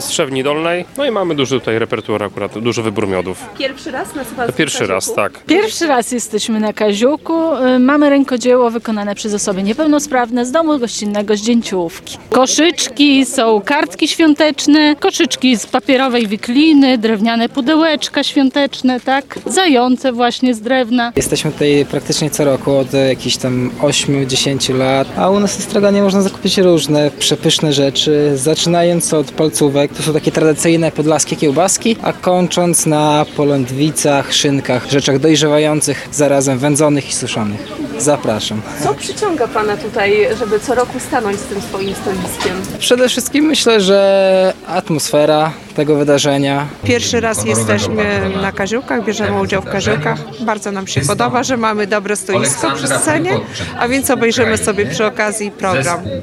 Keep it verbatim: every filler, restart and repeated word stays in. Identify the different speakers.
Speaker 1: z Trzewni Dolnej. No i mamy duży tutaj repertuar akurat, duży wybór miodów.
Speaker 2: Pierwszy raz na Suwalskim
Speaker 1: Pierwszy raz,
Speaker 2: Kaziuku?
Speaker 1: tak.
Speaker 3: Pierwszy raz jesteśmy na Kaziuku. Y, Mamy rękodzieło wykonane przez osoby niepełnosprawne z domu gościnnego z Dzięciołówki. Koszyczki, są kartki świąteczne, koszyczki z papierowej wikliny, drewniane pudełeczka świąteczne, tak? Zające właśnie z drewna.
Speaker 4: Jesteśmy tutaj praktycznie co roku od jakichś tam ośmiu dziesięciu lat, a u nas w straganie można zakupić różne przepyszne rzeczy, zaczynając od palcówek, to są takie tradycyjne podlaskie kiełbaski, a kończąc na polędwicach, szynkach, rzeczach dojrzewających, zarazem wędzonych i suszonych. Zapraszam.
Speaker 2: Co przyciąga Pana tutaj, żeby co roku stanąć z tym swoim stoiskiem?
Speaker 4: Przede wszystkim myślę, że atmosfera tego wydarzenia.
Speaker 5: Pierwszy raz jesteśmy na Kaziukach, bierzemy udział w Kaziukach. Bardzo nam się podoba, że mamy dobre stoisko przy scenie, a więc obejrzymy sobie przy okazji program.